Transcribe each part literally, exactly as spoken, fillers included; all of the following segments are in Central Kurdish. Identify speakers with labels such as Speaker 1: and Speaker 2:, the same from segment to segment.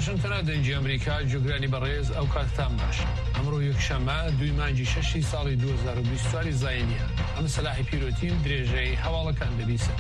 Speaker 1: واشنطن دەنجی ئەمریکا جوگرانی بەڕێز ئەو کاتتان باش. ئەمڕۆ یەکشەممە دوی مانگی شەشی ساڵی دوو هەزار و بیست و چوار زاینیە. ئەمە سەلاحی پیرۆتیم درێژەی هەواڵەکان دەبیسن.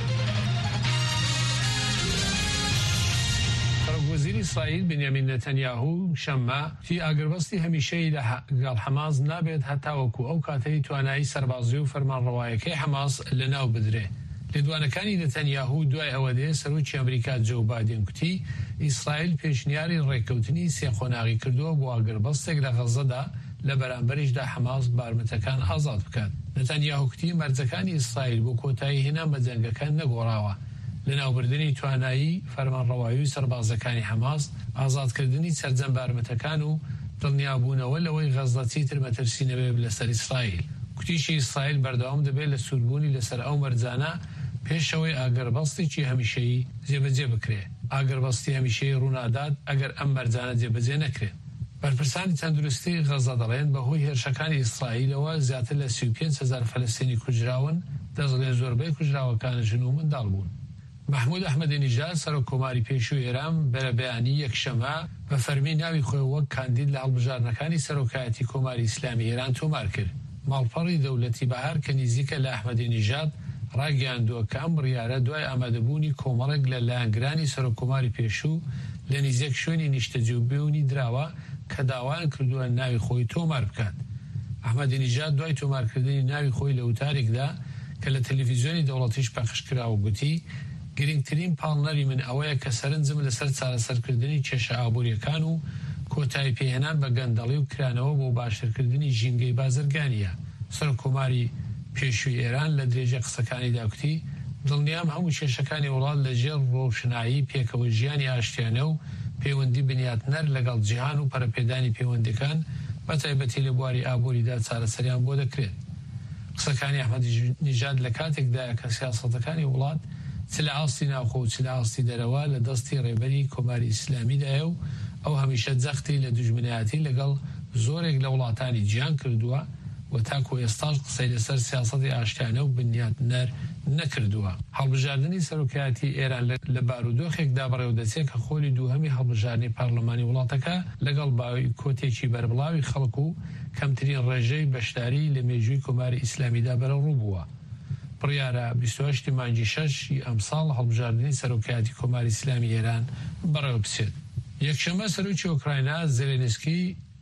Speaker 1: وەزیری ئیسرائیل بنیامین نەتەنیاهو شەممە تی ئاگربەستی هەمیشەی لەگەڵ حەماس نابێت هەتاوەکو ئەو کاتەی توانایی سەربازی و فەرمانڕەوایەکەی حەماس لەناو بدرێ. لێدوانەکانی نەتەنیاهو دوای ئەوەدێ سەرۆکی ئەمریکا جۆ بایدن کوتی ئیسرائیل پێشنیاری ڕێککەوتنی سێ قۆناغی کردووە بۆ ئاگربەستێک لە غەزەدا لە بەرامبەریشدا حەماس بارمتەکان ئازاد بکات. نەتەنیاهو کوتی مەرجەکانی ئیسرائیل بۆ کۆتایی هێنان بە جەنگەکان نەگۆڕاوە. لەناوبردنی توانایی فەرمانڕەوایی و سەربازەکانی حەماس، ئازادکردنی سەرجەم بارمتەکان و دڵنیابوونەوە لەوەی غەزە چیتر مەترسی نەبێت لەسەر ئیسرائیل. کوتیشی ئیسرائیل بەردەوام دەبێت لە سووربوونی لەسەر ئەو مەرجانە پێشەوەی ئاگربەستێکی هەمیشەیی جێبەجێ بکرێ. ئاگربەستی هەمیشەیی ڕوونادات ئەگەر ئەم مەرجانە جێبەجێ نەکرێت. بەرپرسانی تەندروستی غەزە دەڵێن بەهۆی هێرشەکانی ئیسرائیلەوە زیاتر لە سی و پێنج هەزار فەلەستینی کوژراون، دەستڵێ زۆربەی کوژراوەکان ژن و منداڵ بوون. محمود ئەحمەدینیژاد سەرۆکۆماری پێشووی ئێران بەرە بەیانی یەکشەممە بە فەرمی ناوی خۆی وەک کاندید لە هەڵبژارنەکانی سەرۆکایەتی کۆماری ئیسلامی ئێران تۆمار کرد. ماڵپەڕی دەوڵەتی بەهار کە نزیکە لە ئەحمەدینیژاد ڕاگەیاندووە کە ئەم بڕیارە دوای ئامادەبوونی کۆمەڵێک لە لایەنگرانی سەرۆکۆماری پێشوو لە نزیک شوێنی نیشتەجێبوونی دراوە کە داوایان کردووە ناوی خۆی تۆمار بکات. ئەحمەدینیژاد دوای تۆمارکردنی ناوی خۆی لە وتارێکدا کە لە تەلەڤیزیۆنی دەوڵەتیش پەخشکراوە گوتی گرنگترین پاڵنەری من ئەوەیە کە سەرنجم لەسەر چارەسەرکردنی کێشە ئابوووریەکان و کۆتایی پێهێنان بە گەندەڵی و کرانەوە بۆ باشترکردنی ژینگەی بازرگانیە. سەرۆکۆماری پێشووی ئێران لە درێژە قسەکانی داکوتی دڵنیام هەموو کێشەکانی وڵات لە ژێر ڕۆشنایی پێکەوە ژیانی ئاشتیانە و پەیوەندی بنیاتنەر لەگەڵ جیهان و پەرەپێدانی پەیوەندەکان بە تایبەتی لە بواری ئابووریدا چارەسەریان بۆ دەکرێت. قسەکانی ئەحمەدینیژاد لە کاتێکدایە کە سیاسەتەکانی وڵات چ لە ئاستی ناوخۆ و چ لە ئاستی دەرەوە لە دەستی ڕێبەری کۆماری ئیسلامیدایە و ئەو هەمیشە جەختی لە دوژمنایەتی لەگەڵ زۆرێک لە وڵاتانی جیهان کردووە و تاکو ئێستاش قسەی لەسەر سیاسەتی ئاشتیانە و بنیاتنەر نەکردووە. هەڵبژاردننی سەرۆکایەتی ئێران لە بارودۆخێکدا بەڕێوەدەچێت کە خۆلی دووهەمی هەڵبژاردنی پارلەمانی وڵاتەکە لەگەڵ باوی کۆتێکی بەربڵاوی خەڵک و کەمترین ڕێژەی بەشداری لە مێژووی کۆماری ئیسلامیدا بەرەڕوو بووە. بڕیارە بیست و هەشتی مانگی شەشی ئەمساڵ هەڵبژاردنی سەرۆکایەتی کۆماری ئیسلامی ئێران بەڕێوە بچێت. یەکشەممە سەرۆکی ئوکراینە زێلێنسکی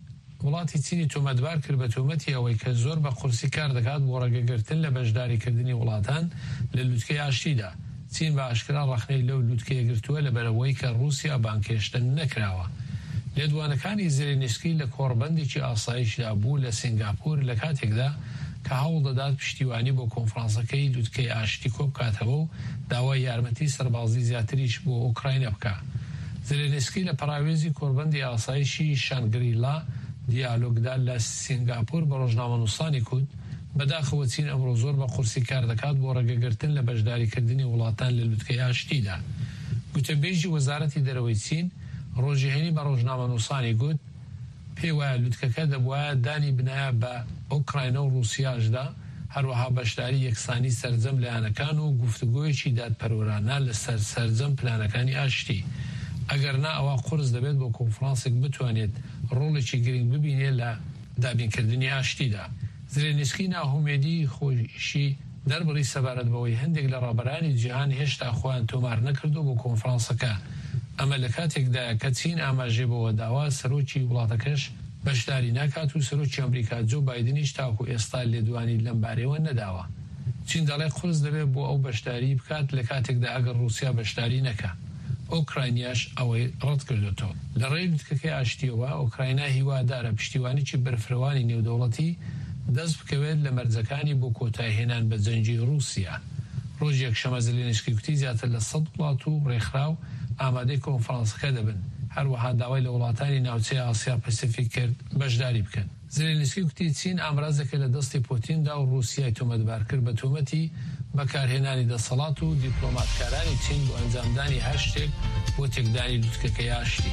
Speaker 1: وڵاتی چینی تۆمەتبار کرد بە تۆمەتی ئەوەی کە زۆر بە قورسی کار دەکات بۆ ڕێگەگرتن لە بەشداریکردنی وڵاتان لە لووتکەی ئاشتیدا. چین بە ئاشکرا ڕەخنەی لەو لووتکەیە گرتووە لەبەرەوەی کە رووسیا بانکێشتن نەکراوە. لێدوانەکانی زێلێنسکی لە کۆڕبەندێکی ئاسایشدا بوو لە سینگاپۆر لە کاتێکدا کە هەوڵ دەدات پشتیوانی بۆ کۆنفرانسەکەی لووتکەی ئاشتی کۆ بکاتەوە و داوای یارمەتی سەربازی زیاتریش بۆ ئوکراینە بکە. زێلێنسکی لە پەراوێزی کۆڕبەندی ئاسایشی شانگریلا دیالۆگدا لە سینگاپۆر بە ڕۆژنامەنووسانی کوت بەداخەوە چین ئەمڕۆ زۆر بە قورسی کار دەکات بۆ ڕێگەگرتن لە بەشداریکردنی وڵاتان لە لووتکەی ئاشتیدا. گوتەبێژی وەزارەتی دەرەوەی چین ڕۆژی هێنی بە ڕۆژنامەنووسانی گوت پێی وایە لووتکەکە دەبوایە دانی بنایە بە ئوکراینە و رووسیاشدا هەروەها بەشداری یەکسانی سەرجەم لایەنەکان و گفتوگۆیەکی دادپەروەرانە لەسەر سەرجەم پلانەکانی ئاشتی. ئەگەر نا ئەوە قورس دەبێت بۆ کۆنفرانسێک بتوانێت ڕۆڵێکی گرنگ ببینێت لە دابینکردنی ئاشتیدا. زێلێنسکی ناهومێدی خۆشی دەربڕی سەبارەت بەوەی هەندێک لە ڕابەرانی جیهان هێشتا خۆیان تۆمار نەکردو بۆ کۆنفرانسەکە. ئەمە لە کاتێکدایە کە چین ئاماژێ بەوە داوا سەرۆکی وڵاتەکەش بەشداری ناکات و سەرۆکی ئەمریکا جۆ بایدنیش تاکو ئێستا لێدوانی لەم بارەوە نەداوە. چین دەڵێ قورس دەبێت بۆ ئەو بەشداری بکات لە کاتێکدا ئەگەر رووسیا بەشداری نەکە. ئۆکراینیاش ئەوەی ڕەت کردوتەوە. لە ڕێی لووتکەکەی ئاشتیەوە ئۆکراینا هیوادارە پشتیوانیی بەرفرەوانی نێودەوڵەتی دەست بکەوێت لە مەرجەکانی بۆ کۆتایهێنان بە جەنگی رووسیا. ڕۆژ یەکشەممە زێلێنسکی کوتی زیاتر لە سەد وڵات و ڕێکخراو ئامادەی کۆنفرانسەکە دەبن، هەروەها داوای لە وڵاتانی ناوچەی ئاسیا پەسیفیک کرد بەشداری بکەن. زێلێنسکی کوتی چین ئامرازەکە لە دەستی پۆتیندا و رووسیای تۆمەتبار کرد بە تۆمەتی بەکارهێنانی دەسەڵات و دیپلۆماتکارانی چین بۆ ئەنجامدانی هەر شتێک بۆ تێکدانی لووتکەکەی ئاشتی.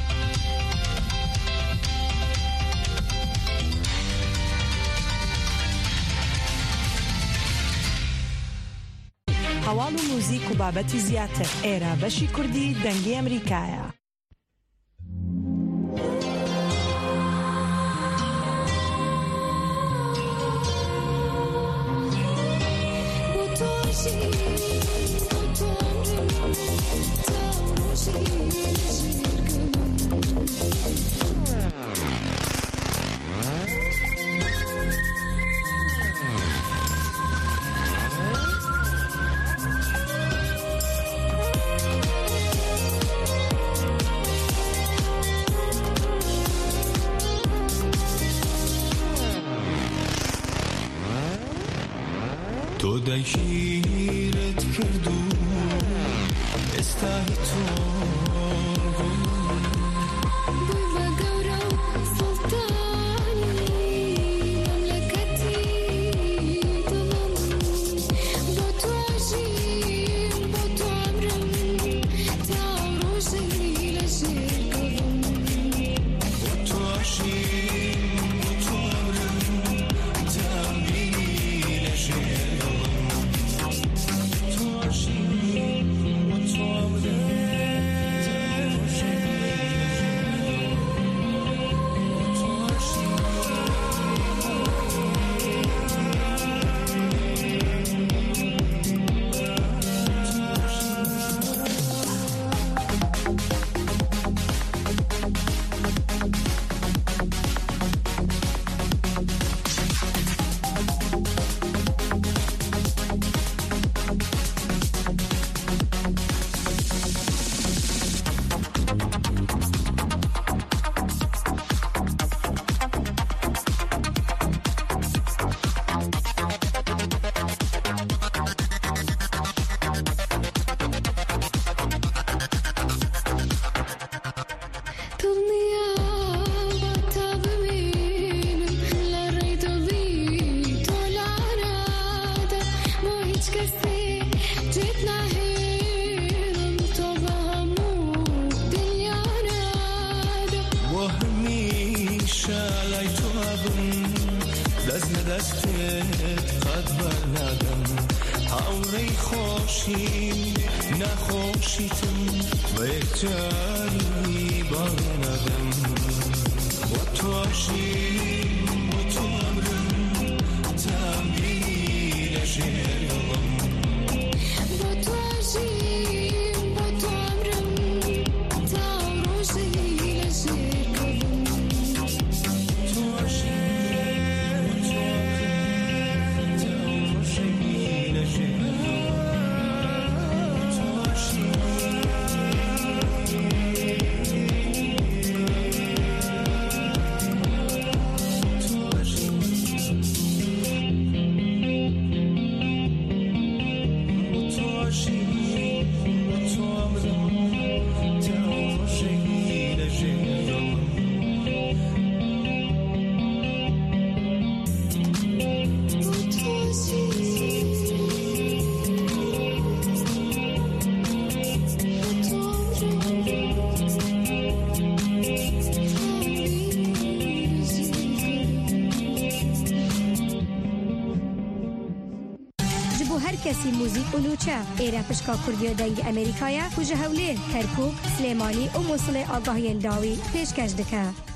Speaker 2: هەواڵ و موزیک و بابەتی زیاتر ئێرە بەشی کوردی دەنگی ئەمریکایە.
Speaker 3: تو دگیرت کردو استاهی تو
Speaker 4: بوی گورا سلطانی مملکتی دلم با تو عشیم با تو عمرم تا روزی لشکرم
Speaker 3: با تو عشیم با تو عمرم تا بینی لشکرم دستت قد بلدم هاوری خوشی نخوشیتم و اکتاری بلدم با تو عشیم با تو عمرم تنبیل شیرم
Speaker 4: با تو عشیم با تو عمرم تا روزی لشکرم
Speaker 3: تو عشیم
Speaker 2: کسی موزیک و نوچه ایره پشکا کردی دنگ امریکایا و جهوله کرکوک سلیمانی و موصل آگاهی داوی پیشکش دکه